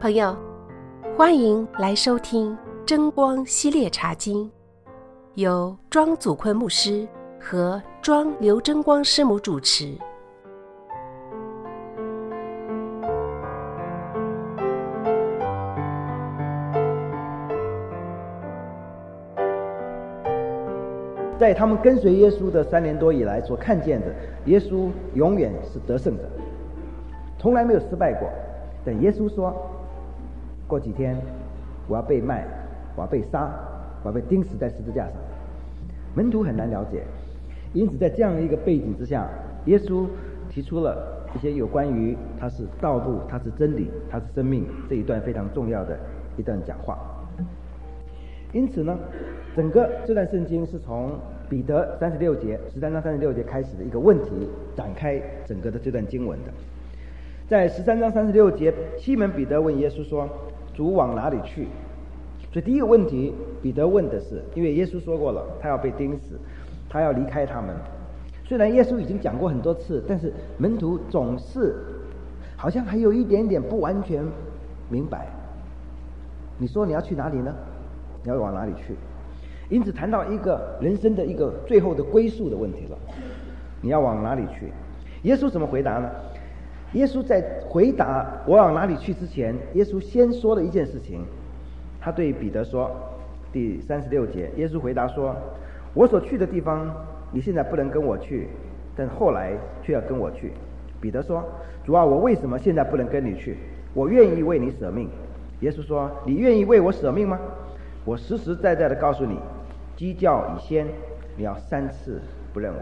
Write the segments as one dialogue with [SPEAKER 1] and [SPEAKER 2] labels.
[SPEAKER 1] 朋友，欢迎来收听真光系列茶经，由庄祖坤牧师和庄刘真光师母主持。
[SPEAKER 2] 在他们跟随耶稣的3年多以来所看见的，耶稣永远是得胜者，从来没有失败过。但耶稣说，过几天我要被卖，我要被杀，我要被钉死在十字架上。门徒很难了解，因此在这样一个背景之下，耶稣提出了一些有关于他是道路，他是真理，他是生命这一段非常重要的一段讲话。因此呢，整个这段圣经是从彼得36节13章36节开始的一个问题展开整个的这段经文的。在13章36节，西门彼得问耶稣说，主往哪里去？所以第一个问题彼得问的是，因为耶稣说过了，他要被钉死，他要离开他们。虽然耶稣已经讲过很多次，但是门徒总是好像还有一点点不完全明白。你说你要去哪里呢？你要往哪里去？因此谈到一个人生的一个最后的归宿的问题了，你要往哪里去？耶稣怎么回答呢？耶稣在回答我往哪里去之前，耶稣先说了一件事情。他对彼得说，第36节，耶稣回答说，我所去的地方你现在不能跟我去，但后来却要跟我去。彼得说，主啊，我为什么现在不能跟你去？我愿意为你舍命。耶稣说，你愿意为我舍命吗？我实实在在的告诉你，鸡叫以先，你要3次不认我。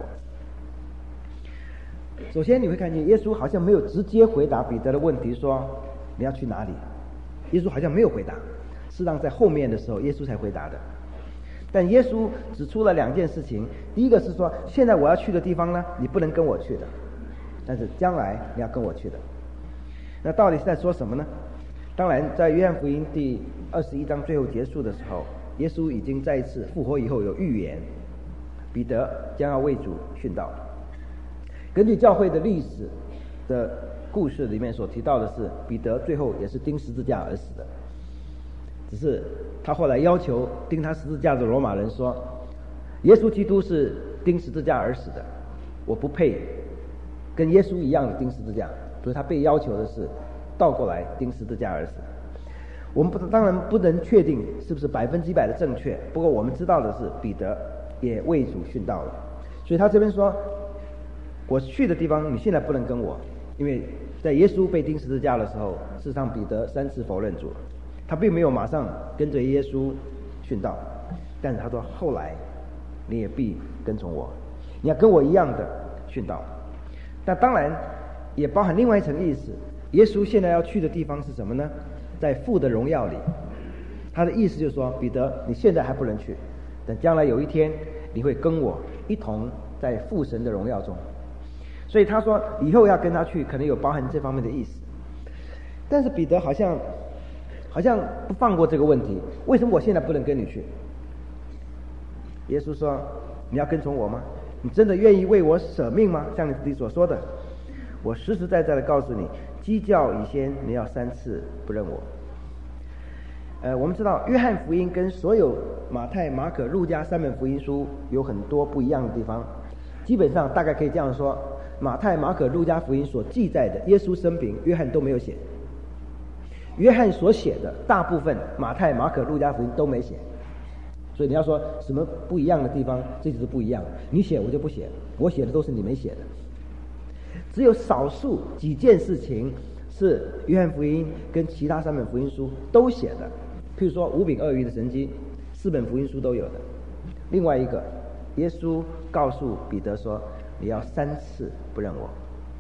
[SPEAKER 2] 首先你会看见耶稣好像没有直接回答彼得的问题，说你要去哪里？耶稣好像没有回答，事实上在后面的时候耶稣才回答的。但耶稣指出了2件事情，第一个是说，现在我要去的地方呢，你不能跟我去的，但是将来你要跟我去的。那到底是在说什么呢？当然在约翰福音第21章最后结束的时候，耶稣已经再一次复活以后有预言，彼得将要为主殉道。根据教会的历史的故事里面所提到的是，彼得最后也是钉十字架而死的，只是他后来要求钉他十字架的罗马人说，耶稣基督是钉十字架而死的，我不配跟耶稣一样的钉十字架，所以他被要求的是倒过来钉十字架而死。我们当然不能确定是不是100%的正确，不过我们知道的是彼得也为主殉道了。所以他这边说，我去的地方你现在不能跟我，因为在耶稣被钉十字架的时候，事实上彼得3次否认主了，他并没有马上跟着耶稣殉道，但是他说后来你也必跟从我，你要跟我一样的殉道。但当然也包含另外一层意思，耶稣现在要去的地方是什么呢？在父的荣耀里。他的意思就是说，彼得你现在还不能去，但将来有一天你会跟我一同在父神的荣耀中。所以他说以后要跟他去，可能有包含这方面的意思。但是彼得好像不放过这个问题，为什么我现在不能跟你去？耶稣说，你要跟从我吗？你真的愿意为我舍命吗？像你自己所说的，我实实在在的告诉你，鸡叫以先，你要3次不认我。我们知道约翰福音跟所有马太、马可、路加3本福音书有很多不一样的地方，基本上大概可以这样说，马太、马可、路加福音所记载的耶稣生平，约翰都没有写。约翰所写的大部分，马太、马可、路加福音都没写。所以你要说什么不一样的地方，这就是不一样。你写我就不写，我写的都是你没写的。只有少数几件事情是约翰福音跟其他3本福音书都写的，譬如说5饼2鱼的神迹，4本福音书都有的。另外一个，耶稣告诉彼得说，你要3次不认我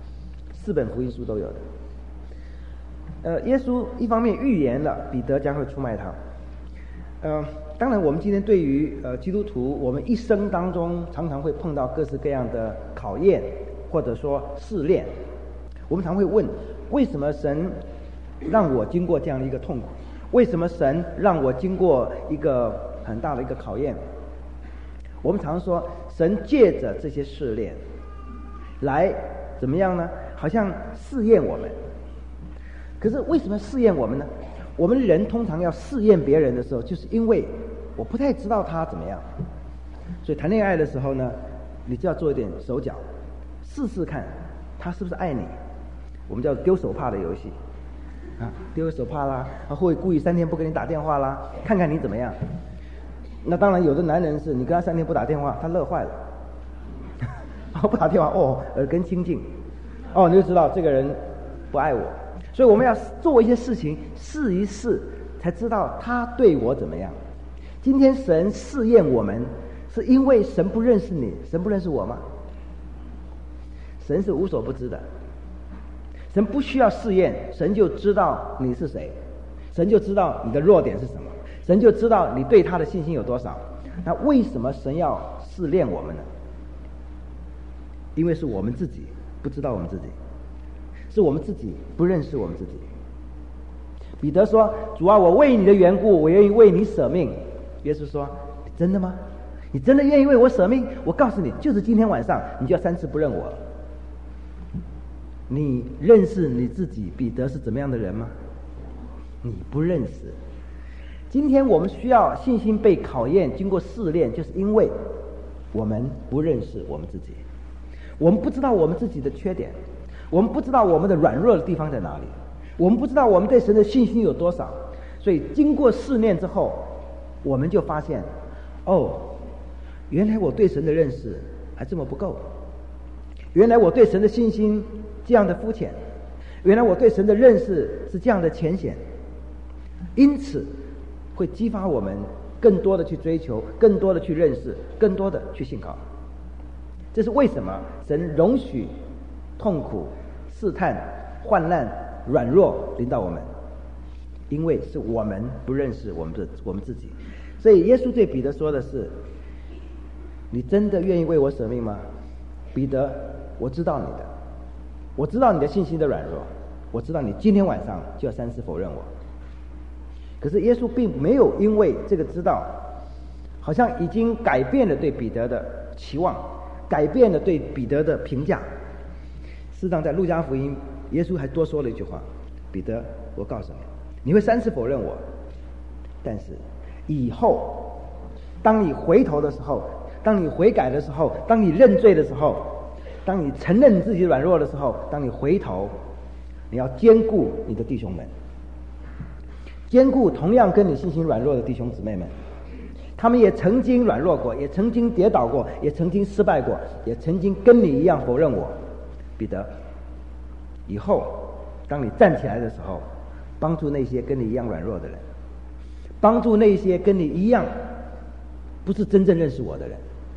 [SPEAKER 2] ，4本福音书都有的。耶稣一方面预言了彼得将会出卖他。当然我们今天对于基督徒，我们一生当中常常会碰到各式各样的考验或者说试炼，我们常会问，为什么神让我经过这样的一个痛苦？为什么神让我经过一个很大的一个考验？我们常说神借着这些试炼来怎么样呢？好像试验我们。可是为什么试验我们呢？ 我们人通常要试验别人的时候，就是因为我不太知道他怎么样，所以谈恋爱的时候呢，你就要做一点手脚，试试看他是不是爱你。我们叫丢手帕的游戏啊，丢手帕啦，他会故意3天不跟你打电话啦，看看你怎么样。那当然有的男人是你跟他3天不打电话，他乐坏了，不打电话耳根清净，你就知道这个人不爱我。所以我们要做一些事情试一试，才知道他对我怎么样。今天神试验我们，是因为神不认识你，神不认识我吗？神是无所不知的，神不需要试验，神就知道你是谁，神就知道你的弱点是什么，神就知道你对他的信心有多少。那为什么神要试炼我们呢？因为是我们自己不知道我们自己，是我们自己不认识我们自己。彼得说：主啊，我为你的缘故，我愿意为你舍命。耶稣说：真的吗？你真的愿意为我舍命？我告诉你，就是今天晚上你就要3次不认我了。你认识你自己彼得是怎么样的人吗？你不认识。今天我们需要信心被考验，经过试炼，就是因为我们不认识我们自己，我们不知道我们自己的缺点，我们不知道我们的软弱的地方在哪里，我们不知道我们对神的信心有多少。所以经过试炼之后，我们就发现，原来我对神的认识还这么不够，原来我对神的信心这样的肤浅，原来我对神的认识是这样的浅显。因此会激发我们更多的去追求，更多的去认识，更多的去信靠。这是为什么神容许痛苦、试探、患难、软弱临到我们，因为是我们不认识我们自己。所以耶稣对彼得说的是：你真的愿意为我舍命吗？彼得，我知道你的，我知道你的信心的软弱，我知道你今天晚上就要3次否认我。可是耶稣并没有因为这个知道，好像已经改变了对彼得的期望，改变了对彼得的评价。事实上在路加福音，耶稣还多说了一句话：彼得，我告诉你，你会3次否认我，但是以后当你回头的时候，当你悔改的时候，当你认罪的时候，当你承认自己软弱的时候，当你回头，你要兼顾你的弟兄们，兼顾同样跟你信心软弱的弟兄姊妹们，他们也曾经软弱过，也曾经跌倒过，也曾经失败过，也曾经跟你一样否认我。彼得，以后当你站起来的时候，帮助那些跟你一样软弱的人，帮助那些跟你一样不是真正认识我的人。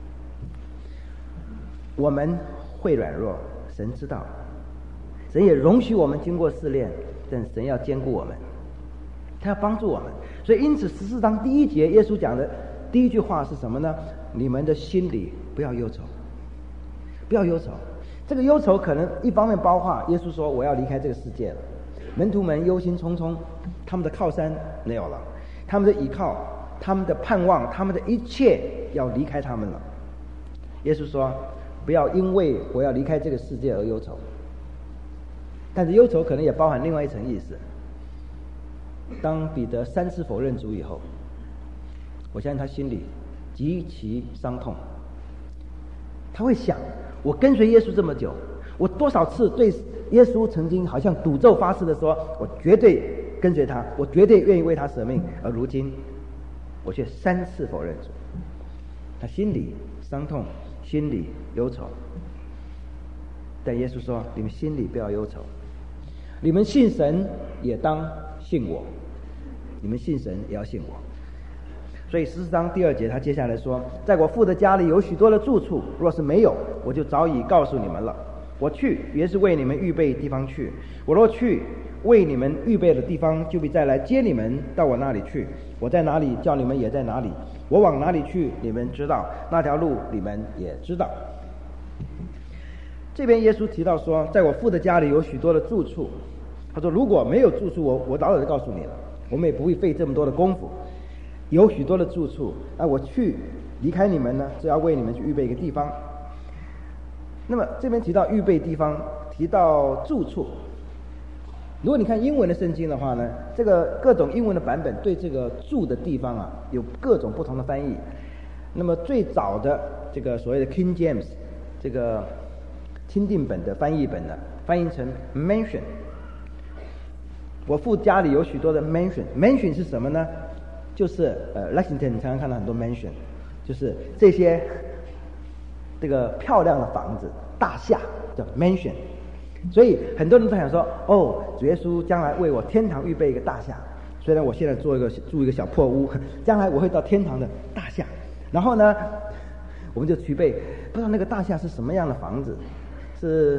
[SPEAKER 2] 我们会软弱，神知道，神也容许我们经过试炼，但神要兼顾我们，他要帮助我们。所以因此14章第1节耶稣讲的第一句话是什么呢？你们的心里不要忧愁，不要忧愁。这个忧愁可能一方面包括耶稣说我要离开这个世界了，门徒们忧心忡忡，他们的靠山没有了，他们的依靠，他们的盼望，他们的一切要离开他们了。耶稣说不要因为我要离开这个世界而忧愁。但是忧愁可能也包含另外一层意思。当彼得3次否认主以后，我相信他心里极其伤痛，他会想，我跟随耶稣这么久，我多少次对耶稣曾经好像赌咒发誓的说，我绝对跟随他，我绝对愿意为他舍命，而如今我却3次否认主。他心里伤痛，心里忧愁。但耶稣说，你们心里不要忧愁，你们信神也当信我，你们信神也要信我。所以14章第2节他接下来说，在我父的家里有许多的住处，若是没有，我就早已告诉你们了。我去原是为你们预备地方去，我若去为你们预备的地方，就必再来接你们到我那里去。我在哪里，叫你们也在哪里，我往哪里去，你们知道，那条路你们也知道。这边耶稣提到说，在我父的家里有许多的住处，他说如果没有住处，我早就告诉你了，我们也不会费这么多的功夫。有许多的住处，我去离开你们呢，是要为你们去预备一个地方。那么这边提到预备地方，提到住处， 如果你看英文的圣经的话呢，这个各种英文的版本对这个住的地方啊有各种不同的翻译。那么最早的这个所谓的 King James 这个钦定本的翻译本呢，翻译成 mansion。我父家里有许多的 mansion 是什么呢？就是Lexington 你常常看到很多 mansion， 就是这些这个漂亮的房子大厦叫 mansion。所以很多人都想说，哦，主耶稣将来为我天堂预备一个大厦，虽然我现在住一个小破屋，将来我会到天堂的大厦。然后呢，我们就预备，不知道那个大厦是什么样的房子，是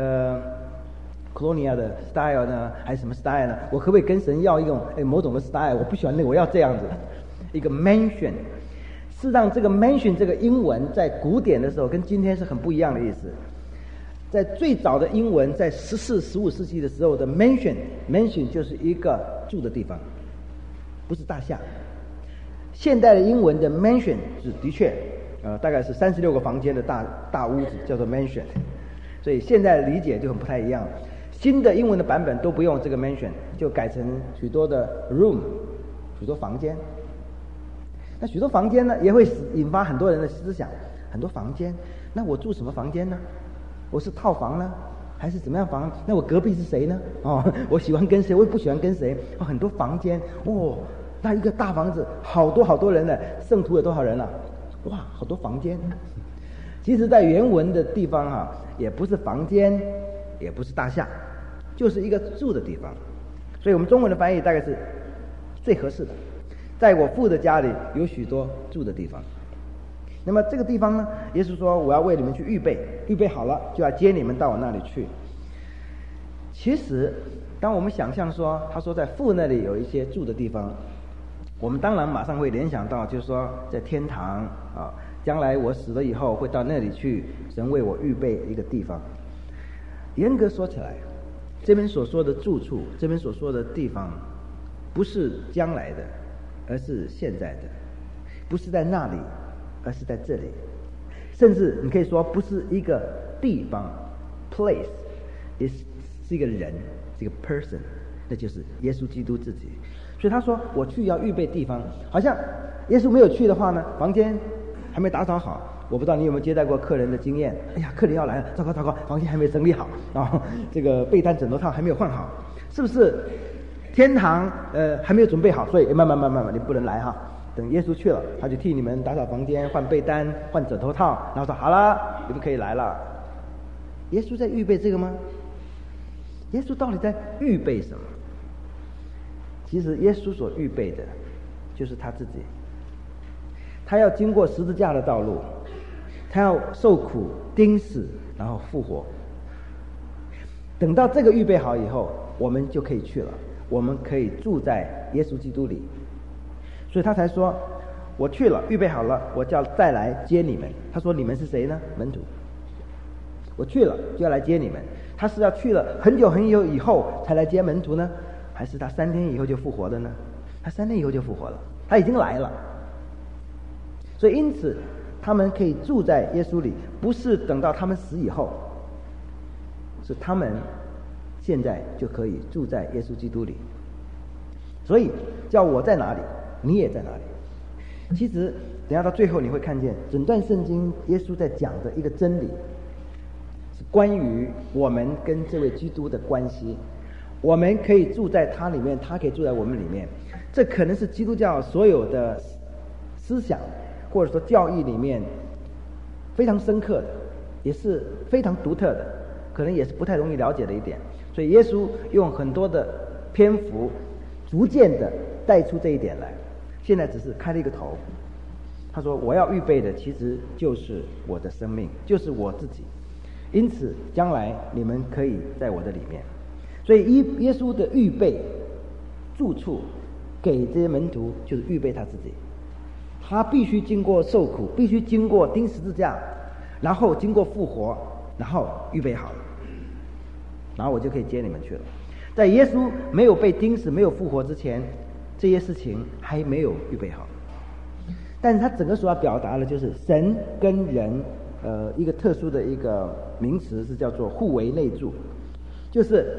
[SPEAKER 2] Colonia 的 style 呢，还是什么 style 呢？我可不可以跟神要一种某种的 style？ 我不喜欢那个，我要这样子一个 mansion。事实上，这个 mansion 这个英文在古典的时候跟今天是很不一样的意思。在最早的英文，在14、15世纪的时候的 mansion 就是一个住的地方，不是大厦。现代的英文的 mansion 是的确大概是36个房间的大屋子，叫做 mansion。所以现在的理解就很不太一样。新的英文的版本都不用这个 mansion， 就改成许多的 room， 许多房间。那许多房间呢，也会引发很多人的思想。很多房间，那我住什么房间呢？我是套房呢，还是怎么样房？那我隔壁是谁呢？我喜欢跟谁，我也不喜欢跟谁。很多房间，那一个大房子，好多人呢，圣徒有多少人啊？哇，好多房间。其实在原文的地方也不是房间，也不是大厦，就是一个住的地方。所以我们中文的翻译大概是最合适的。在我父的家里有许多住的地方。那么这个地方呢，耶稣说我要为你们去预备好了，就要接你们到我那里去。其实当我们想象说他说在父那里有一些住的地方，我们当然马上会联想到就是说在天堂将来我死了以后会到那里去，神为我预备一个地方。严格说起来，这边所说的住处，这边所说的地方，不是将来的，而是现在的；不是在那里，而是在这里。甚至你可以说不是一个地方 place， 是一个人，是一个 person， 那就是耶稣基督自己。所以他说我去要预备地方，好像耶稣没有去的话呢，房间还没打扫好。我不知道你有没有接待过客人的经验，哎呀，客人要来了，糟糕，房间还没整理好，然后这个被单枕头套还没有换好，是不是天堂还没有准备好，所以慢慢你不能来哈。等耶稣去了，他就替你们打扫房间、换被单、换枕头套，然后说好了，你们可以来了。耶稣在预备这个吗？耶稣到底在预备什么？其实耶稣所预备的就是他自己。他要经过十字架的道路，他要受苦、钉死，然后复活。等到这个预备好以后，我们就可以去了，我们可以住在耶稣基督里。所以他才说我去了，预备好了，我就要再来接你们。他说你们是谁呢？门徒。我去了就要来接你们。他是要去了很久以后才来接门徒呢，还是他3天以后就复活的呢？他3天以后就复活了，他已经来了。所以因此他们可以住在耶稣里，不是等到他们死以后，是他们现在就可以住在耶稣基督里。所以叫我在哪里，你也在哪里。其实等下到最后你会看见整段圣经耶稣在讲的一个真理，是关于我们跟这位基督的关系。我们可以住在他里面，他可以住在我们里面。这可能是基督教所有的思想或者说教义里面非常深刻的，也是非常独特的，可能也是不太容易了解的一点。所以耶稣用很多的篇幅逐渐的带出这一点来，现在只是开了一个头。他说我要预备的其实就是我的生命，就是我自己，因此将来你们可以在我的里面。所以耶稣的预备住处给这些门徒就是预备他自己，他必须经过受苦，必须经过钉十字架，然后经过复活，然后预备好了，然后我就可以接你们去了。在耶稣没有被钉死、没有复活之前，这些事情还没有预备好。但是他整个所要表达的就是神跟人一个特殊的一个名词是叫做互为内住，就是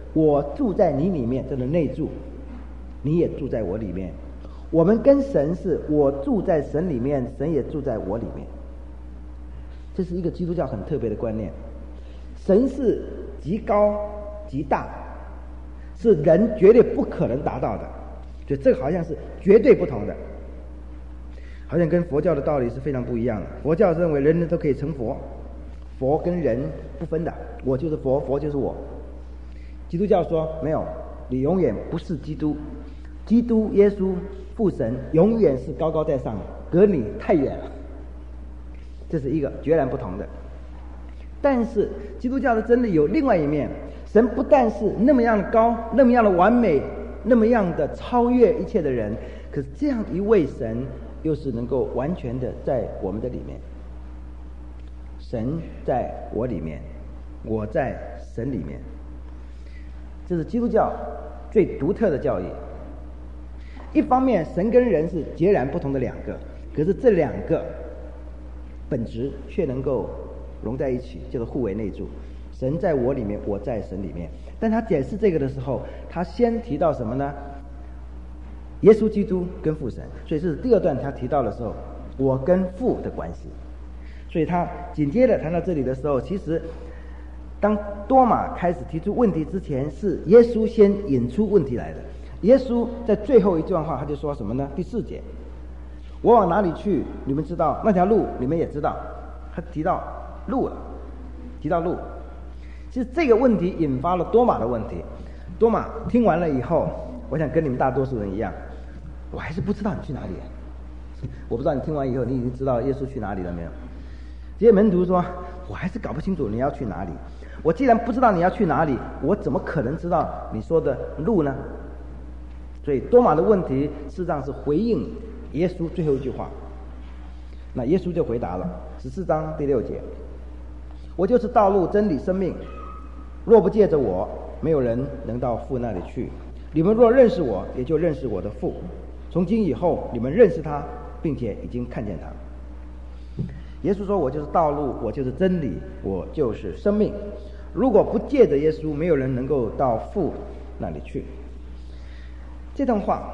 [SPEAKER 2] 我住在你里面，这是内住，你也住在我里面。我们跟神是我住在神里面，神也住在我里面。这是一个基督教很特别的观念。神是极高极大，是人绝对不可能达到的，所以这个好像是绝对不同的，好像跟佛教的道理是非常不一样的。佛教认为人人都可以成佛，佛跟人不分的，我就是佛，佛就是我。基督教说没有，你永远不是基督，基督耶稣父神永远是高高在上，隔你太远了。这是一个截然不同的。但是基督教的真理有另外一面，神不但是那么样的高，那么样的完美，那么样的超越一切的人，可是这样一位神又是能够完全的在我们的里面。神在我里面，我在神里面，这是基督教最独特的教义。一方面神跟人是截然不同的两个，可是这两个本质却能够融在一起，叫做互为内住。神在我里面，我在神里面。但他解释这个的时候，他先提到什么呢？耶稣基督跟父神。所以这是第二段他提到的时候，我跟父的关系。所以他紧接着谈到这里的时候，其实当多马开始提出问题之前，是耶稣先引出问题来的。耶稣在最后一段话他就说什么呢？第4节，我往哪里去你们知道，那条路你们也知道。他提到路了，提到路。其实这个问题引发了多马的问题。多马听完了以后，我想跟你们大多数人一样，我还是不知道你去哪里。我不知道你听完以后你已经知道耶稣去哪里了没有。这些门徒说，我还是搞不清楚你要去哪里。我既然不知道你要去哪里，我怎么可能知道你说的路呢？所以多马的问题事实上是回应耶稣最后一句话。那耶稣就回答了，14章第6节，我就是道路真理生命，若不借着我，没有人能到父那里去。你们若认识我，也就认识我的父。从今以后你们认识他，并且已经看见他。耶稣说，我就是道路，我就是真理，我就是生命。如果不借着耶稣，没有人能够到父那里去。这段话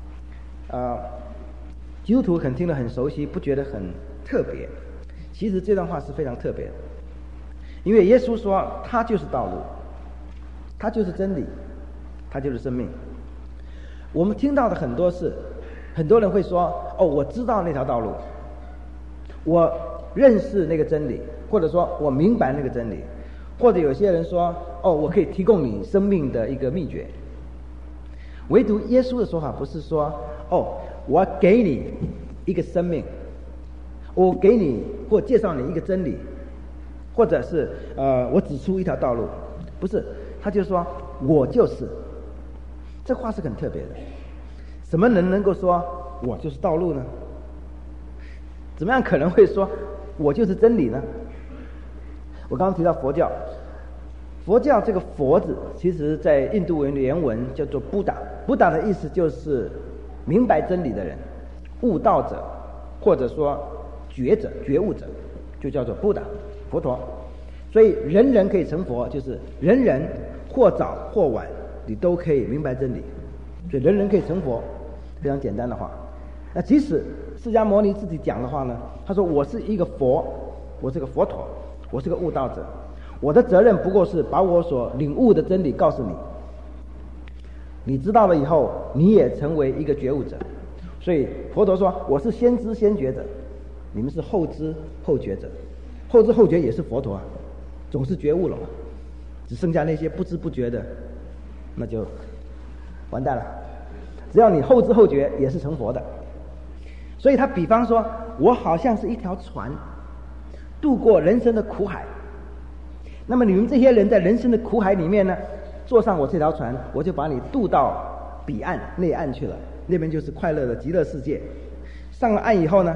[SPEAKER 2] 基督徒可能听得很熟悉，不觉得很特别。其实这段话是非常特别的，因为耶稣说他就是道路，他就是真理，他就是生命。我们听到的很多事，很多人会说，哦，我知道那条道路，我认识那个真理，或者说我明白那个真理，或者有些人说，哦，我可以提供你生命的一个秘诀。唯独耶稣的说法不是说，哦，我给你一个生命，我给你或介绍你一个真理，或者是我指出一条道路，不是，他就说我就是。这话是很特别的。什么人能够说我就是道路呢？怎么样可能会说我就是真理呢？我刚刚提到佛教，佛教这个佛字其实在印度文原文叫做布达，布达的意思就是明白真理的人，悟道者，或者说觉者、觉悟者，就叫做布达，佛陀。所以人人可以成佛，就是人人或早或晚你都可以明白真理，所以人人可以成佛，非常简单的话。那即使释迦牟尼自己讲的话呢，他说我是一个佛，我是个佛陀，我是个悟道者，我的责任不过是把我所领悟的真理告诉你，你知道了以后你也成为一个觉悟者。所以佛陀说我是先知先觉者，你们是后知后觉者。后知后觉也是佛陀啊，总是觉悟了嘛，只剩下那些不知不觉的，那就完蛋了。只要你后知后觉也是成佛的。所以他比方说，我好像是一条船，渡过人生的苦海。那么你们这些人在人生的苦海里面呢，坐上我这条船，我就把你渡到彼岸内岸去了，那边就是快乐的极乐世界。上了岸以后呢，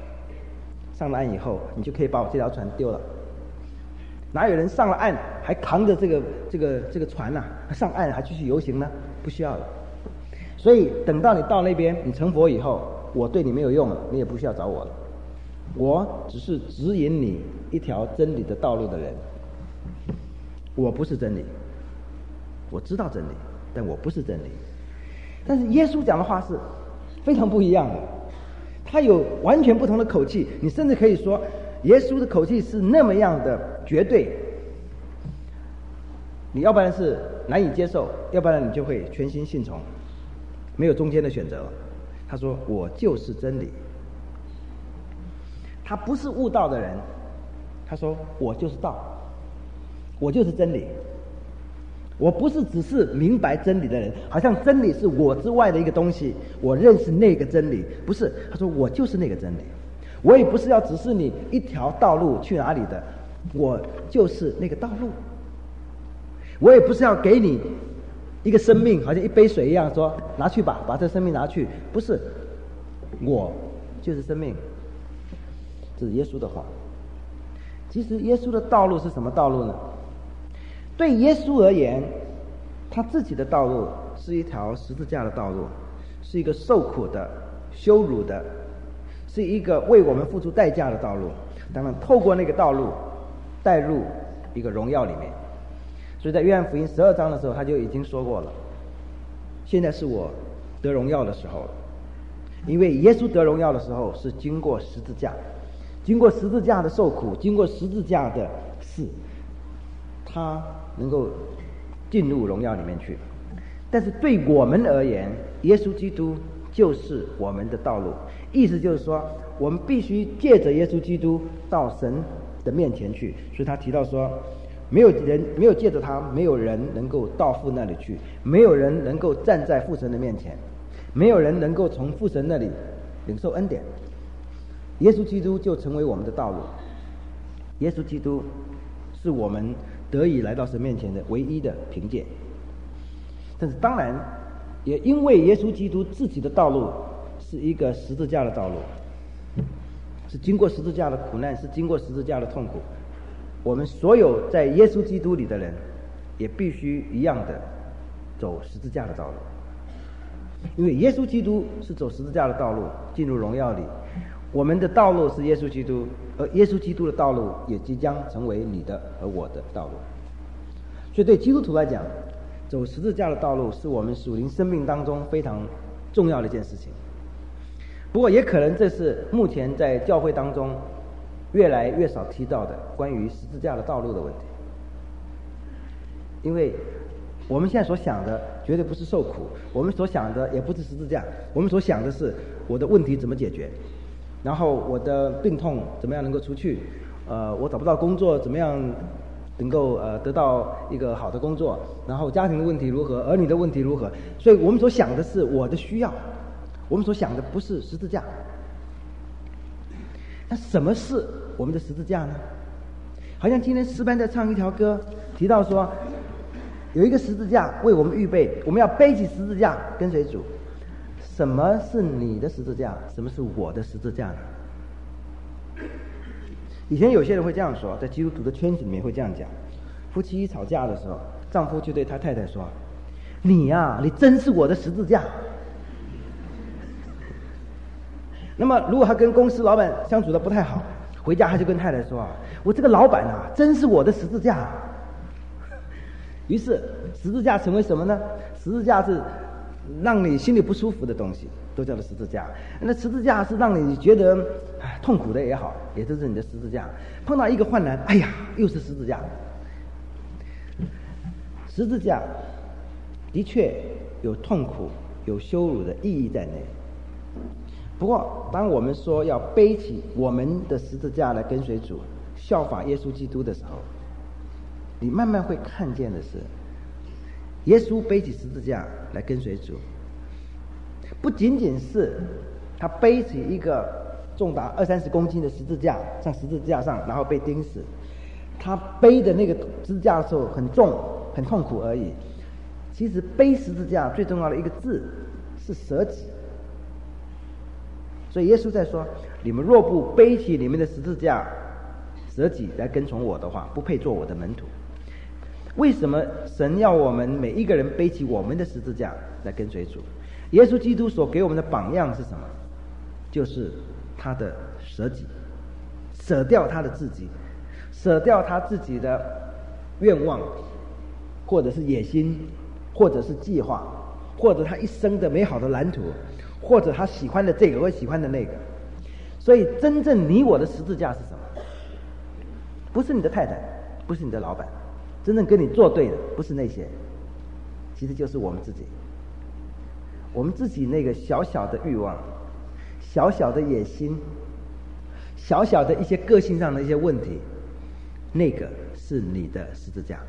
[SPEAKER 2] 你就可以把我这条船丢了。哪有人上了岸还扛着这个船呢？上岸还继续游行呢？不需要了。所以等到你到那边，你成佛以后，我对你没有用了，你也不需要找我了。我只是指引你一条真理的道路的人，我不是真理， 我知道真理，但我不是真理。但是耶稣讲的话是非常不一样的，他有完全不同的口气，你甚至可以说耶稣的口气是那么样的绝对，你要不然是难以接受，要不然你就会全心信从，没有中间的选择了。他说我就是真理，他不是悟道的人，他说我就是道，我就是真理，我不是只是明白真理的人，好像真理是我之外的一个东西，我认识那个真理，不是。他说我就是那个真理，我也不是要指示你一条道路去哪里的，我就是那个道路。我也不是要给你一个生命，好像一杯水一样，说拿去吧，把这生命拿去，不是，我就是生命。这是耶稣的话。其实耶稣的道路是什么道路呢？对耶稣而言，他自己的道路是一条十字架的道路，是一个受苦的、羞辱的，是一个为我们付出代价的道路。当然透过那个道路带入一个荣耀里面。所以在约翰福音12章的时候，他就已经说过了，现在是我得荣耀的时候了。因为耶稣得荣耀的时候是经过十字架，经过十字架的受苦，经过十字架的死，他能够进入荣耀里面去。但是对我们而言，耶稣基督就是我们的道路，意思就是说我们必须借着耶稣基督到神的面前去。所以他提到说，没有借着他，没有人能够到父那里去，没有人能够站在父神的面前，没有人能够从父神那里领受恩典。耶稣基督就成为我们的道路，耶稣基督是我们得以来到神面前的唯一的凭借。但是当然也因为耶稣基督自己的道路是一个十字架的道路，是经过十字架的苦难，是经过十字架的痛苦，我们所有在耶稣基督里的人也必须一样的走十字架的道路。因为耶稣基督是走十字架的道路进入荣耀里，我们的道路是耶稣基督，而耶稣基督的道路也即将成为你的和我的道路。所以对基督徒来讲，走十字架的道路是我们属灵生命当中非常重要的一件事情。不过也可能这是目前在教会当中越来越少提到的关于十字架的道路的问题。因为我们现在所想的绝对不是受苦，我们所想的也不是十字架，我们所想的是我的问题怎么解决，然后我的病痛怎么样能够除去，我找不到工作怎么样能够得到一个好的工作，然后家庭的问题如何，儿女的问题如何。所以我们所想的是我的需要，我们所想的不是十字架。那什么是我们的十字架呢？好像今天诗班在唱一条歌，提到说有一个十字架为我们预备，我们要背起十字架跟随主。什么是你的十字架？什么是我的十字架呢？以前有些人会这样说，在基督徒的圈子里面会这样讲，夫妻一吵架的时候，丈夫就对他太太说，你呀，你真是我的十字架。那么如果他跟公司老板相处的不太好，回家他就跟太太说，我这个老板啊，真是我的十字架。于是十字架成为什么呢？十字架是让你心里不舒服的东西都叫做十字架。那十字架是让你觉得痛苦的也好，也就是你的十字架。碰到一个患难，哎呀，又是十字架。十字架的确有痛苦有羞辱的意义在内。不过当我们说要背起我们的十字架来跟随主，效法耶稣基督的时候，你慢慢会看见的是，耶稣背起十字架来跟随主，不仅仅是他背起一个重达20-30公斤的十字架上十字架上，然后被钉死，他背的那个十字架的时候很重很痛苦而已。其实背十字架最重要的一个字是舍己。所以耶稣在说，你们若不背起你们的十字架舍己来跟从我的话，不配做我的门徒。为什么神要我们每一个人背起我们的十字架来跟随主？耶稣基督所给我们的榜样是什么？就是他的舍己，舍掉他的自己，舍掉他自己的愿望或者是野心， 或者是计划，或者他一生的美好的蓝图，或者他喜欢的这个或喜欢的那个。所以真正你我的十字架是什么？不是你的太太，不是你的老板，真正跟你作对的不是那些，其实就是我们自己。我们自己那个小小的欲望，小小的野心，小小的一些个性上的一些问题，那个是你的十字架。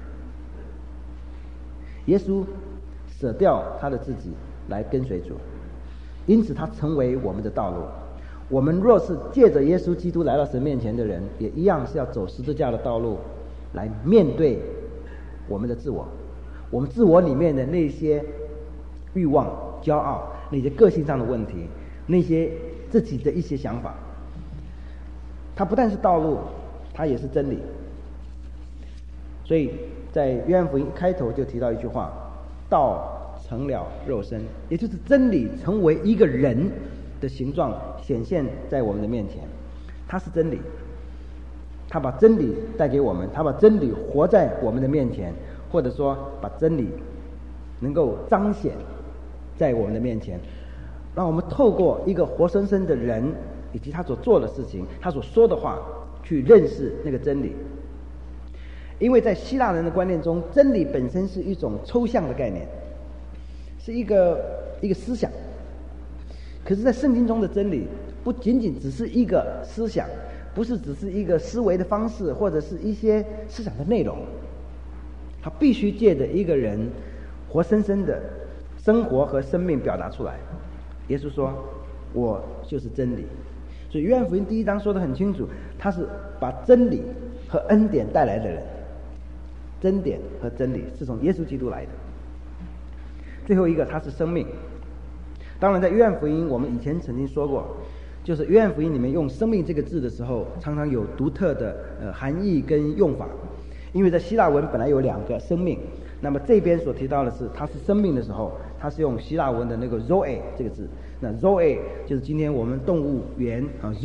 [SPEAKER 2] 耶稣舍掉他的自己来跟随主，因此他成为我们的道路。我们若是借着耶稣基督来到神面前的人，也一样是要走十字架的道路来面对我们的自我，我们自我里面的那些欲望、骄傲，那些个性上的问题，那些自己的一些想法。它不但是道路，它也是真理。所以在约翰福音开头就提到一句话：道成了肉身，也就是真理成为一个人的形状显现在我们的面前。它是真理，他把真理带给我们，他把真理活在我们的面前，或者说把真理能够彰显在我们的面前，让我们透过一个活生生的人以及他所做的事情，他所说的话，去认识那个真理。因为在希腊人的观念中，真理本身是一种抽象的概念，是一个思想。可是在圣经中的真理不仅仅只是一个思想，不是只是一个思维的方式，或者是一些思想的内容，它必须借着一个人活生生的生活和生命表达出来。耶稣说：我就是真理。所以约翰福音第1章说得很清楚，他是把真理和恩典带来的人。真典和真理是从耶稣基督来的。最后一个，他是生命。当然在约翰福音我们以前曾经说过，就是约翰福音里面用生命这个字的时候，常常有独特的含义跟用法。因为在希腊文本来有2个生命，那么这边所提到的是它是生命的时候，它是用希腊文的那个 zoe 这个字。那 zoe 就是今天我们动物园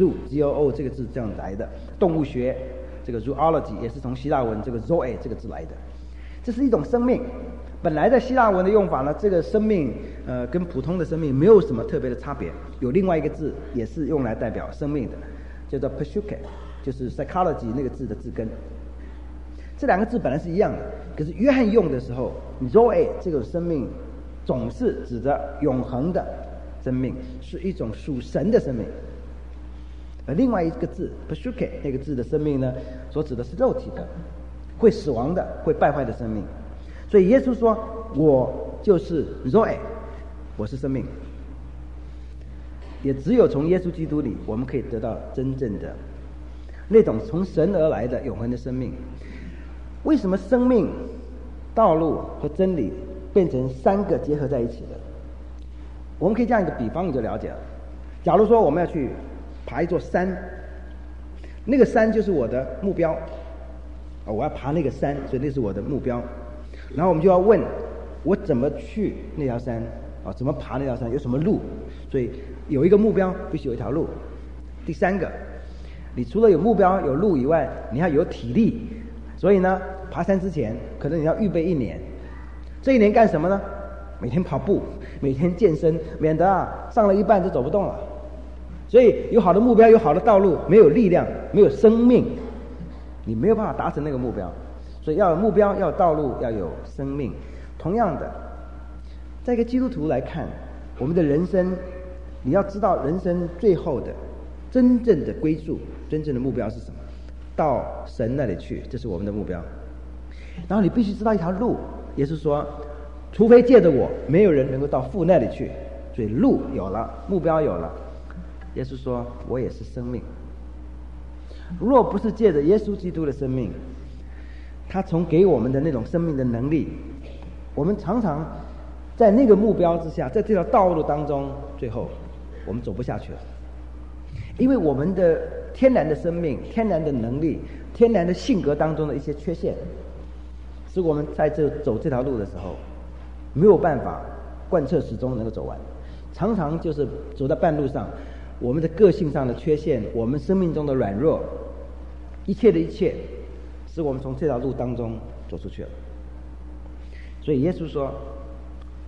[SPEAKER 2] zoo 这个字这样来的，动物学这个 zoology 也是从希腊文这个 zoe 这个字来的。这是一种生命。本来在希腊文的用法呢，这个生命跟普通的生命没有什么特别的差别，有另外一个字也是用来代表生命的，叫做 psyche， 就是 psychology 那个字的字根。这2个字本来是一样的，可是约翰用的时候 zoe 这个生命总是指着永恒的生命，是一种属神的生命。而另外一个字 psyche 那个字的生命呢，所指的是肉体的，会死亡的，会败坏的生命。所以耶稣说：我就是 zoe， 我是生命。也只有从耶稣基督里，我们可以得到真正的那种从神而来的永恒的生命。为什么生命、道路和真理变成3个结合在一起的？我们可以这样一个比方你就了解了。假如说我们要去爬一座山，那个山就是我的目标，我要爬那个山，所以那是我的目标。然后我们就要问，我怎么去那条山，怎么爬那条山，有什么路？所以有一个目标，必须有一条路。第3个，你除了有目标有路以外，你要有体力。所以呢，爬山之前可能你要预备1年。这1年干什么呢？每天跑步，每天健身，免得上了一半就走不动了。所以有好的目标，有好的道路，没有力量，没有生命，你没有办法达成那个目标。所以要有目标，要有道路，要有生命。同样的，在一个基督徒来看，我们的人生，你要知道人生最后的真正的归宿，真正的目标是什么？到神那里去，这是我们的目标。然后你必须知道一条路，耶稣说，除非借着我，没有人能够到父那里去。所以路有了，目标有了。耶稣说，我也是生命。若不是借着耶稣基督的生命，他从给我们的那种生命的能力，我们常常在那个目标之下，在这条道路当中，最后我们走不下去了。因为我们的天然的生命、天然的能力、天然的性格当中的一些缺陷，使我们在走这条路的时候，没有办法贯彻始终能够走完。常常就是走在半路上，我们的个性上的缺陷，我们生命中的软弱，一切的一切，使我们从这条路当中走出去了。所以耶稣说，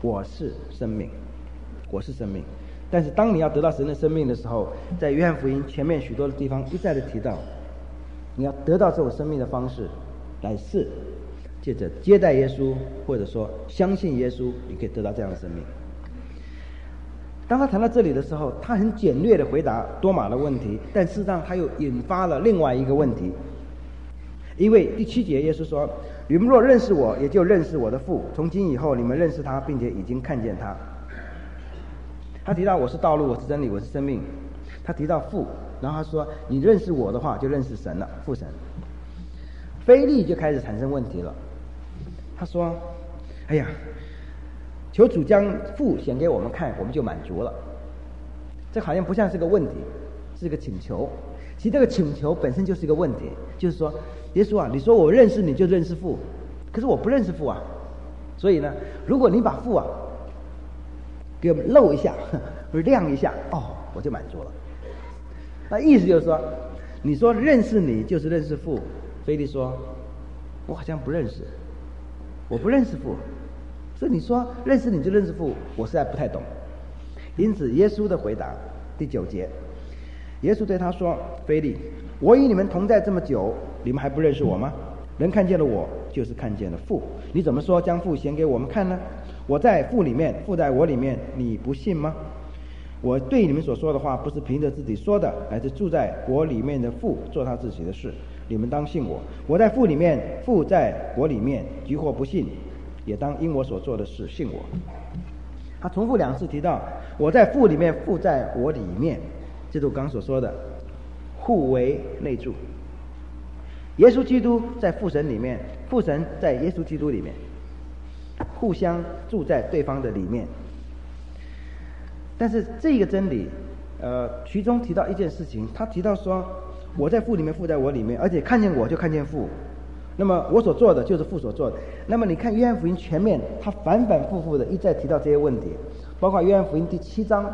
[SPEAKER 2] 我是生命，我是生命。但是当你要得到神的生命的时候，在约翰福音前面许多的地方一再的提到，你要得到这种生命的方式，乃是借着接待耶稣，或者说相信耶稣，你可以得到这样的生命。当他谈到这里的时候，他很简略的回答多马的问题，但事实上他又引发了另外一个问题。因为第7节耶稣说，你们若认识我，也就认识我的父，从今以后你们认识他，并且已经看见他。他提到我是道路，我是真理，我是生命。他提到父，然后他说你认识我的话就认识神了，父神。腓利就开始产生问题了，他说哎呀，求主将父显给我们看，我们就满足了。这好像不像是个问题，是个请求。其实这个请求本身就是一个问题，就是说耶稣啊，你说我认识你就认识父，可是我不认识父啊。所以呢，如果你把父啊给我们露一下，亮一下，我就满足了。那意思就是说，你说认识你就是认识父，腓利说我好像不认识，我不认识父，所以你说认识你就认识父，我实在不太懂。因此耶稣的回答，第9节，耶稣对他说，腓利，我与你们同在这么久，你们还不认识我吗？人看见了我，就是看见了父。你怎么说将父显给我们看呢？我在父里面，父在我里面，你不信吗？我对你们所说的话，不是凭着自己说的，乃是住在我里面的父做他自己的事。你们当信我。我在父里面，父在我里面，即或不信，也当因我所做的事信我。他重复2次提到我在父里面，父在我里面，这是我刚所说的互为内住。耶稣基督在父神里面，父神在耶稣基督里面，互相住在对方的里面。但是这个真理其中提到一件事情，他提到说我在父里面，父在我里面，而且看见我就看见父，那么我所做的就是父所做的。那么你看约翰福音前面他反反复复的一再提到这些问题，包括约翰福音第7章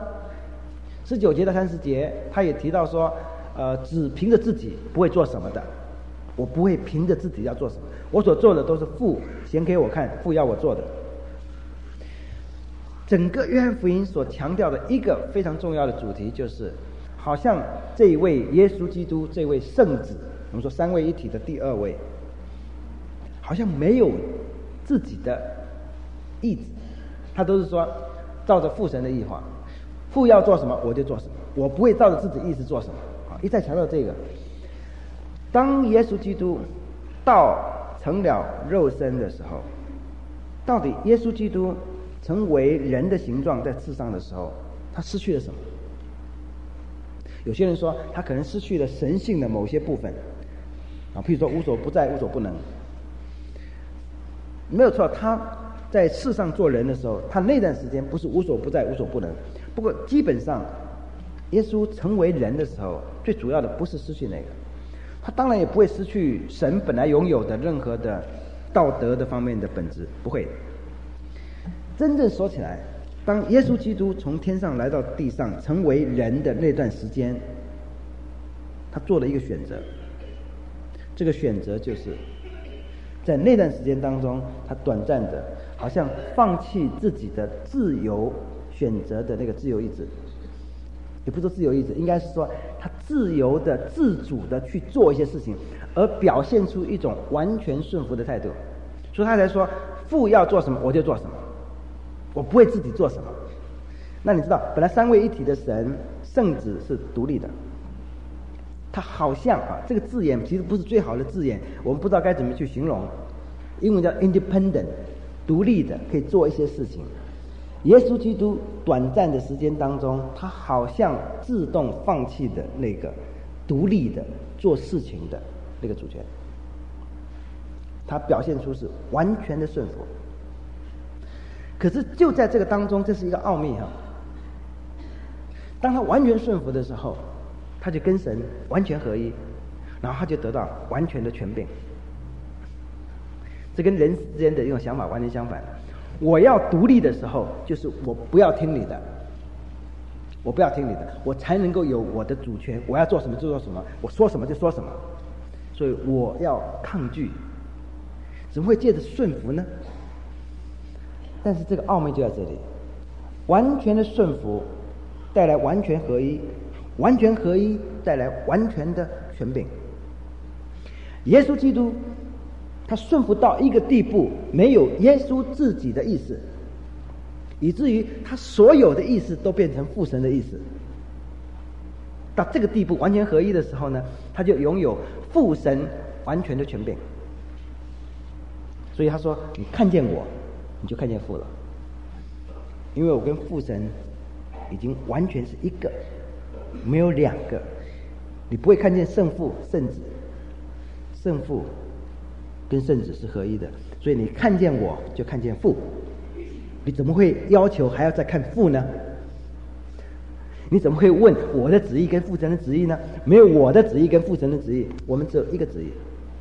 [SPEAKER 2] 19节到30节，他也提到说只凭着自己不会做什么的，我不会凭着自己要做什么，我所做的都是父显给我看，父要我做的。整个约翰福音所强调的一个非常重要的主题，就是好像这一位耶稣基督，这位圣子，我们说三位一体的第2位，好像没有自己的意志，他都是说照着父神的意话，父要做什么我就做什么，我不会照着自己意思做什么。一再强调这个。当耶稣基督道成了肉身的时候，到底耶稣基督成为人的形状在世上的时候，他失去了什么？有些人说他可能失去了神性的某些部分譬如说无所不在无所不能。没有错，他在世上做人的时候，他那段时间不是无所不在无所不能。不过基本上耶稣成为人的时候，最主要的不是失去那个，他当然也不会失去神本来拥有的任何的道德的方面的本质，不会的。真正说起来，当耶稣基督从天上来到地上成为人的那段时间，他做了一个选择。这个选择就是在那段时间当中，他短暂的好像放弃自己的自由选择的那个自由意志，也不是自由意志，应该是说他自由的自主的去做一些事情，而表现出一种完全顺服的态度。所以他才说父要做什么我就做什么，我不会自己做什么。那你知道本来三位一体的神圣子是独立的，他好像这个字眼其实不是最好的字眼，我们不知道该怎么去形容。英文叫 independent， 独立的可以做一些事情。耶稣基督短暂的时间当中，他好像自动放弃的那个独立的做事情的那个主权，他表现出是完全的顺服。可是就在这个当中，这是一个奥秘当他完全顺服的时候，他就跟神完全合一，然后他就得到完全的权柄。这跟人之间的一种想法完全相反。我要独立的时候，就是我不要听你的，我不要听你的，我才能够有我的主权，我要做什么就做什么，我说什么就说什么。所以我要抗拒，怎么会借着顺服呢？ 但是这个奥秘就在这里，完全的顺服带来完全合一，完全合一带来完全的权柄。耶稣基督他顺服到一个地步，没有耶稣自己的意思，以至于他所有的意思都变成父神的意思。到这个地步完全合一的时候呢，他就拥有父神完全的权柄。所以他说，你看见我，你就看见父了，因为我跟父神已经完全是一个，没有两个。你不会看见圣父圣子，圣父跟圣子是合一的，所以你看见我就看见父。你怎么会要求还要再看父呢？你怎么会问我的旨意跟父神的旨意呢？没有我的旨意跟父神的旨意，我们只有一个旨意。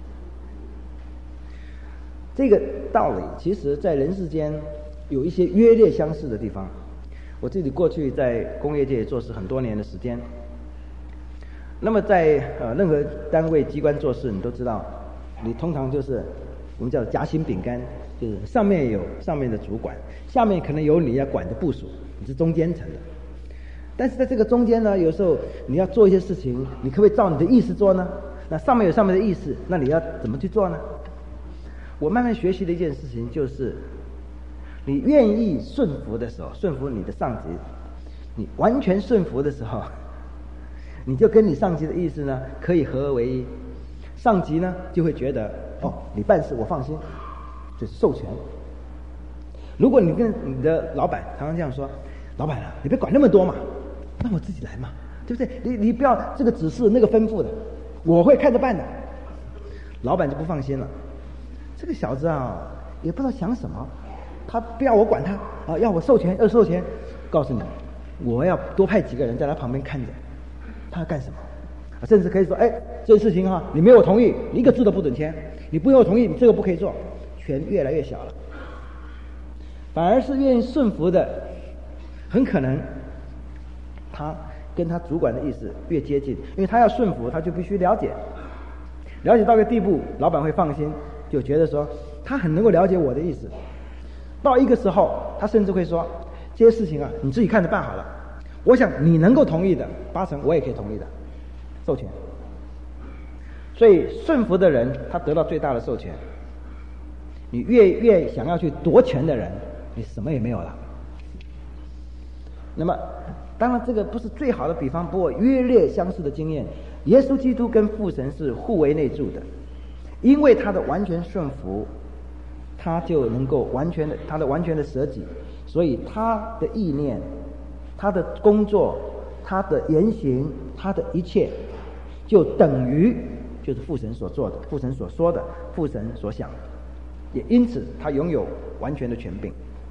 [SPEAKER 2] 这个道理其实在人世间有一些约略相似的地方。我自己过去在工业界做事很多年的时间，那么在任何单位机关做事，你都知道，你通常就是我们叫夹心饼干，就是上面有上面的主管，下面可能有你要管的部属，你是中间层的。但是在这个中间呢，有时候你要做一些事情，你可不可以照你的意思做呢？那上面有上面的意思，那你要怎么去做呢？我慢慢学习的一件事情就是，你愿意顺服的时候，顺服你的上级，你完全顺服的时候，你就跟你上级的意思呢可以合而为一。上级呢就会觉得，哦，你办事我放心，就是授权。如果你跟你的老板常常这样说，老板啊，你别管那么多嘛，让我自己来嘛，对不对？你不要这个指示那个吩咐的，我会看着办的。老板就不放心了，这个小子啊，也不知道想什么，他不要我管他啊，要我授权要授权。告诉你，我要多派几个人在他旁边看着，他要干什么？甚至可以说，哎，这个事情哈，你没有我同意，你一个字都不准签，你不用我同意，你这个不可以做，权越来越小了。反而是愿意顺服的，很可能他跟他主管的意思越接近，因为他要顺服，他就必须了解到一个地步，老板会放心，就觉得说他很能够了解我的意思。到一个时候，他甚至会说，这些事情啊，你自己看着办好了。我想你能够同意的，80%我也可以同意的，授权。所以顺服的人，他得到最大的授权。你越想要去夺权的人，你什么也没有了。那么当然这个不是最好的比方，不过约略相似的经验，耶稣基督跟父神是互为内助的。因为他的完全顺服，他就能够完全的舍己，所以他的意念，他的工作，他的言行，他的一切就等于就是父神所做的，父神所说的，父神所想的，也因此他拥有完全的权柄。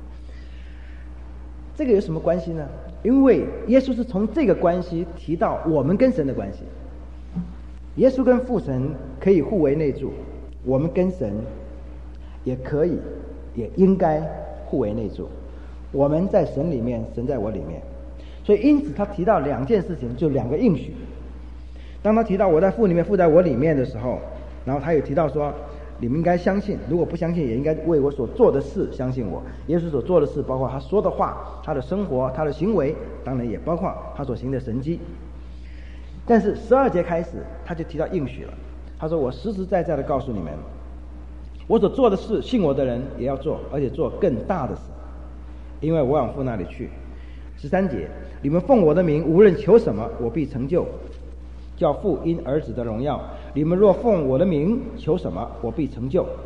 [SPEAKER 2] 这个有什么关系呢？因为耶稣是从这个关系提到我们跟神的关系。耶稣跟父神可以互为内助，我们跟神也可以也应该互为内助。我们在神里面，神在我里面。所以因此他提到两件事情，就两个应许。当他提到我在父里面，父在我里面的时候，然后他也提到说，你们应该相信，如果不相信也应该为我所做的事相信我。耶稣所做的事包括他说的话，他的生活，他的行为，当然也包括他所行的神迹。但是12节开始他就提到应许了，他说，我实实在在的告诉你们，我所做的事信我的人也要做，而且做更大的事，因为我往父那里去。13节，你们奉我的名无论求什么，我必成就，叫父因儿子的荣耀。你们若奉我的名求什么，我必成就。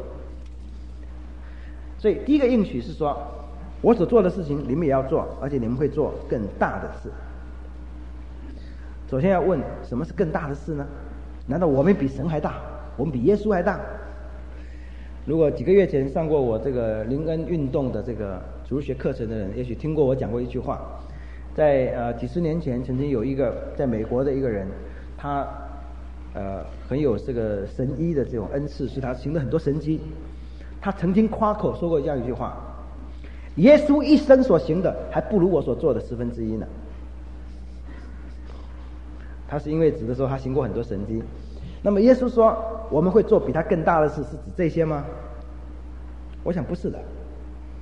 [SPEAKER 2] 所以第一个应许是说，我所做的事情你们也要做，而且你们会做更大的事。首先要问，什么是更大的事呢？难道我们比神还大？我们比耶稣还大？如果几个月前上过我这个灵恩运动的这个主日学课程的人，也许听过我讲过一句话。在几十年前，曾经有一个在美国的一个人，他很有这个神医的这种恩赐，是他行了很多神迹。他曾经夸口说过这样一句话：耶稣一生所行的，还不如我所做的1/10呢。他是因为指的说他行过很多神迹。那么耶稣说我们会做比他更大的事，是指这些吗？我想不是的。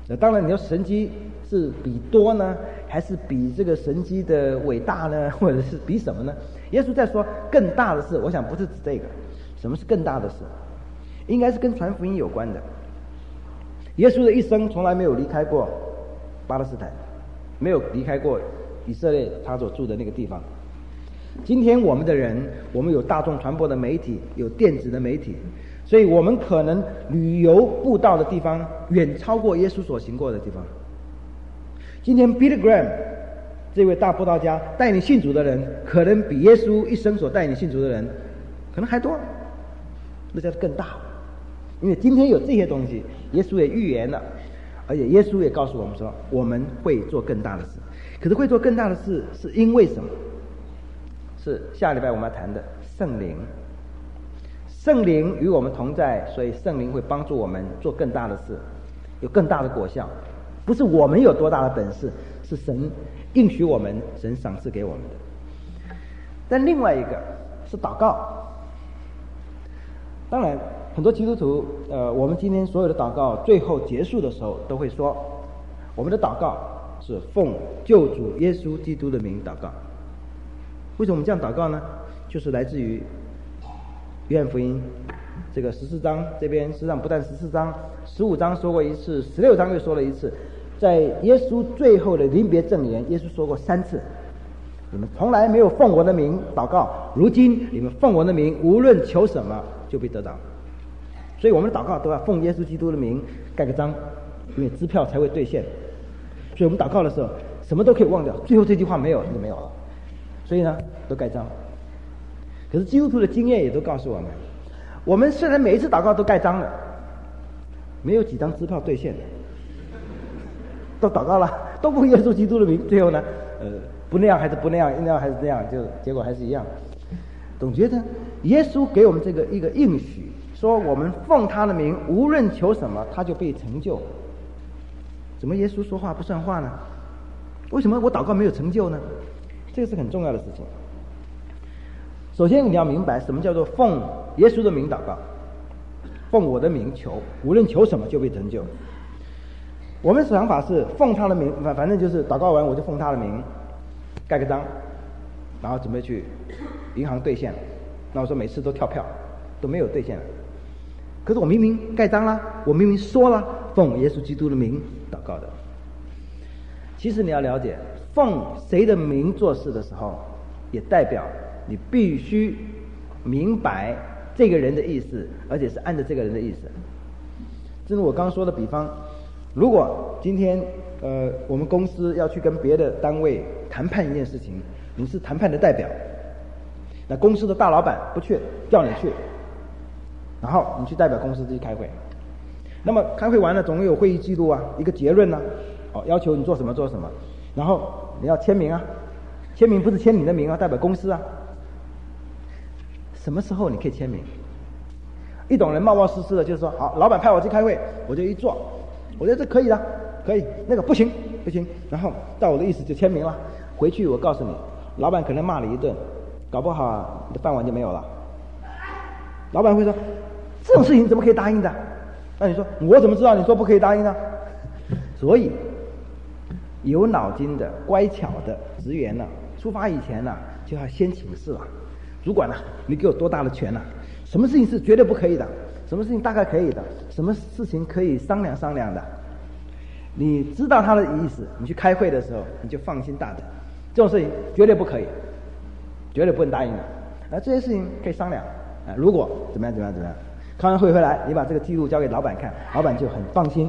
[SPEAKER 2] 当然你要神迹是比多呢，还是比这个神迹的伟大呢，或者是比什么呢？耶稣在说更大的事，我想不是指这个。什么是更大的事？应该是跟传福音有关的。耶稣的一生从来没有离开过巴勒斯坦，没有离开过以色列他所住的那个地方。今天我们的人，我们有大众传播的媒体，有电子的媒体，所以我们可能旅游布道的地方远超过耶稣所行过的地方。今天 Billy Graham 这位大布道家带你信主的人，可能比耶稣一生所带你信主的人可能还多，那叫更大。因为今天有这些东西，耶稣也预言了，而且耶稣也告诉我们说，我们会做更大的事。可是会做更大的事是因为什么？是下礼拜我们要谈的圣灵。圣灵与我们同在，所以圣灵会帮助我们做更大的事，有更大的果效。不是我们有多大的本事，是神应许我们，神赏赐给我们的。但另外一个是祷告。当然很多基督徒我们今天所有的祷告最后结束的时候都会说，我们的祷告是奉救主耶稣基督的名祷告。为什么我们这样祷告呢？就是来自于约翰福音这个14章，这边实际上不但14章，15章说过一次，16章又说了一次。在耶稣最后的临别赠言，耶稣说过3次，你们从来没有奉我的名祷告，如今你们奉我的名无论求什么就必得到。所以我们的祷告都要奉耶稣基督的名盖个章，因为支票才会兑现。所以我们祷告的时候什么都可以忘掉，最后这句话没有就没有了。所以呢都盖章。可是基督徒的经验也都告诉我们，我们虽然每一次祷告都盖章了，没有几张支票兑现的，都祷告了，都奉耶稣基督的名，最后呢不那样还是不那样，那样还是这样，就结果还是一样。总觉得耶稣给我们这个一个应许，说我们奉他的名无论求什么他就被成就。怎么耶稣说话不算话呢？为什么我祷告没有成就呢？这个是很重要的事情。首先你要明白什么叫做奉耶稣的名祷告，奉我的名求，无论求什么就被成就。我们想法是奉他的名，反正就是祷告完我就奉他的名盖个章，然后准备去银行兑现。那我说每次都跳票都没有兑现了，可是我明明盖章了，我明明说了奉耶稣基督的名祷告的。其实你要了解，奉谁的名做事的时候，也代表你必须明白这个人的意思，而且是按照这个人的意思。正如我刚刚说的比方，如果今天我们公司要去跟别的单位谈判一件事情，你是谈判的代表，那公司的大老板不去，叫你去，然后你去代表公司去开会。那么开会完了总有会议记录啊，一个结论啊，要求你做什么做什么，然后你要签名啊，签名不是签你的名啊，代表公司啊。什么时候你可以签名？一种人冒冒失失的就是说，好，老板派我去开会，我就一做，我觉得这可以的，可以，那个不行，然后照我的意思就签名了。回去我告诉你，老板可能骂你一顿，搞不好你的饭碗就没有了。老板会说，这种事情怎么可以答应的？那你说，我怎么知道你说不可以答应呢？所以有脑筋的乖巧的职员呢，出发以前呢就要先请示了，主管呢，你给我多大的权呢？什么事情是绝对不可以的，什么事情大概可以的，什么事情可以商量商量的。你知道他的意思，你去开会的时候你就放心大胆，这种事情绝对不可以，绝对不能答应的。这些事情可以商量，如果怎么样，开完会回来，你把这个记录交给老板看，老板就很放心。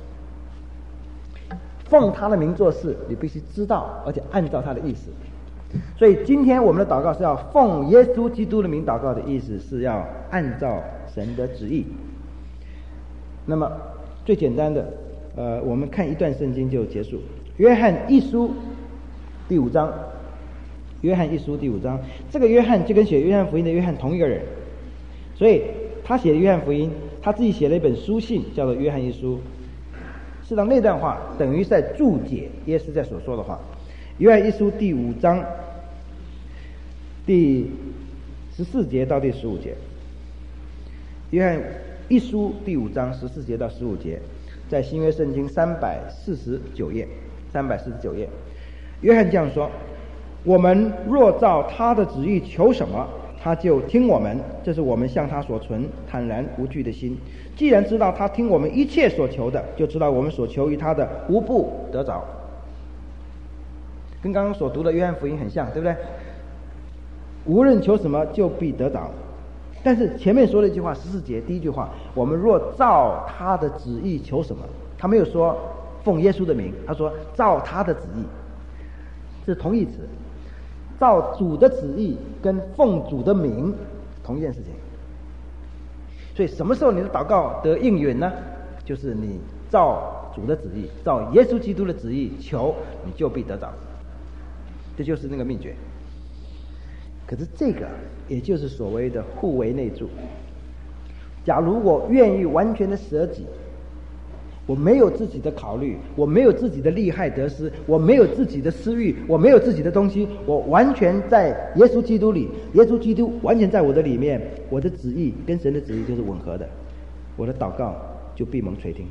[SPEAKER 2] 奉他的名做事，你必须知道，而且按照他的意思。所以今天我们的祷告是要奉耶稣基督的名祷告的意思是要按照神的旨意。那么最简单的我们看一段圣经就结束。约翰一书第5章，约翰一书第5章，这个约翰就跟写约翰福音的约翰同一个人，所以他写的约翰福音，他自己写了一本书信叫做约翰一书。事实上那段话等于在注解耶稣在所说的话。约翰一书第5章第14节到第15节，约翰一书第5章14节到15节， 在新约圣经349页，349页，约翰这样说：我们若照他的旨意求什么，他就听我们，这是我们向他所存坦然无惧的心。既然知道他听我们一切所求的，就知道我们所求于他的无不得着。跟刚刚所读的约翰福音很像，对不对？无论求什么就必得着。但是前面说了一句话，14节第一句话，我们若照他的旨意求什么，他没有说奉耶稣的名，他说照他的旨意，这是同义词。照主的旨意跟奉主的名同一件事情。所以什么时候你的祷告得应允呢？就是你照主的旨意，照耶稣基督的旨意求，你就必得着。这就是那个秘诀。可是这个也就是所谓的互为内助。假如我愿意完全的舍己，我没有自己的考虑，我没有自己的利害得失，我没有自己的私欲，我没有自己的东西，我完全在耶稣基督里，耶稣基督完全在我的里面，我的旨意跟神的旨意就是吻合的，我的祷告就必蒙垂听。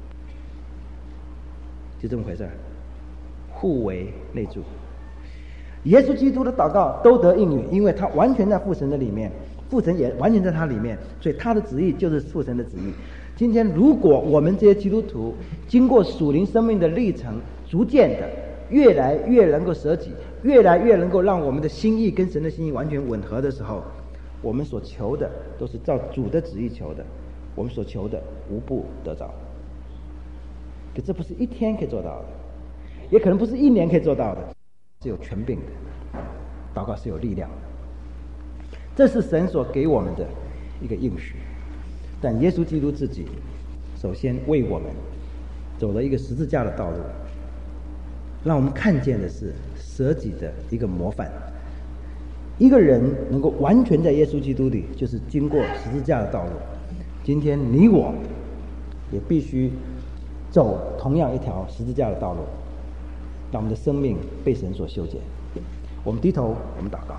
[SPEAKER 2] 就这么回事，互为内助。耶稣基督的祷告都得应允，因为他完全在父神的里面，父神也完全在他里面，所以他的旨意就是父神的旨意。今天如果我们这些基督徒经过属灵生命的历程，逐渐的越来越能够舍己，越来越能够让我们的心意跟神的心意完全吻合的时候，我们所求的都是照主的旨意求的，我们所求的无不得着。可这不是一天可以做到的，也可能不是1年可以做到的，是有权柄的，祷告是有力量的，这是神所给我们的一个应许。但耶稣基督自己首先为我们走了一个十字架的道路，让我们看见的是舍己的一个模范。一个人能够完全在耶稣基督里，就是经过十字架的道路。今天你我也必须走同样一条十字架的道路，让我们的生命被神所修剪。我们低头，我们祷告。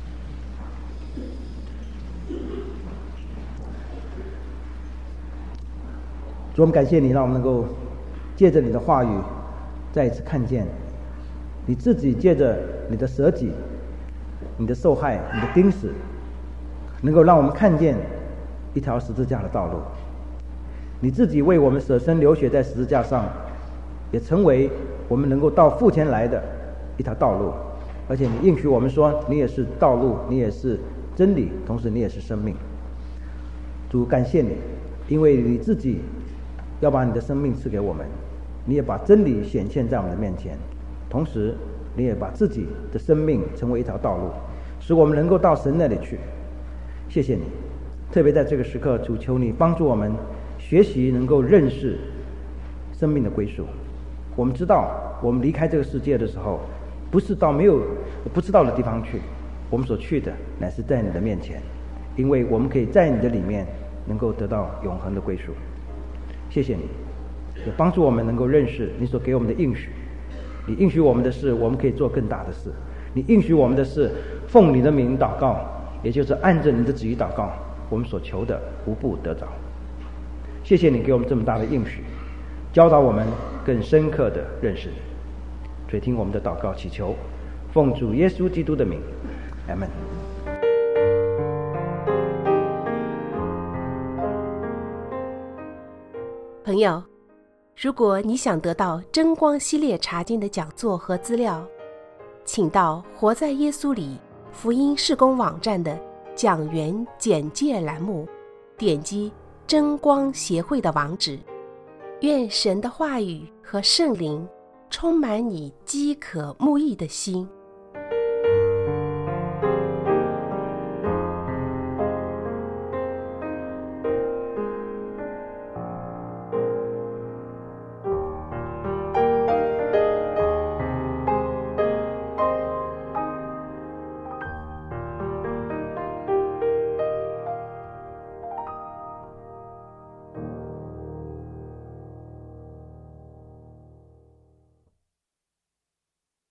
[SPEAKER 2] 主，我们感谢你，让我们能够借着你的话语再一次看见你自己，借着你的舍己，你的受害，你的钉死，能够让我们看见一条十字架的道路。你自己为我们舍身流血在十字架上，也成为我们能够到父前来的一条道路。而且你应许我们说，你也是道路，你也是真理，同时你也是生命。主，感谢你，因为你自己要把你的生命赐给我们，你也把真理显现在我们的面前，同时你也把自己的生命成为一条道路，使我们能够到神那里去。谢谢你，特别在这个时刻，主，求你帮助我们学习能够认识生命的归属。我们知道我们离开这个世界的时候，不是到没有不知道的地方去，我们所去的乃是在你的面前，因为我们可以在你的里面能够得到永恒的归属。谢谢你，也帮助我们能够认识你所给我们的应许。你应许我们的事，我们可以做更大的事。你应许我们的事，奉你的名祷告，也就是按着你的旨意祷告，我们所求的无不得着。谢谢你给我们这么大的应许，教导我们更深刻的认识你。垂听我们的祷告祈求，奉主耶稣基督的名，阿们。
[SPEAKER 1] 朋友，如果你想得到真光系列查经的讲座和资料，请到活在耶稣里福音事工网站的讲员简介栏目，点击真光协会的网址。愿神的话语和圣灵充满你饥渴慕义的心。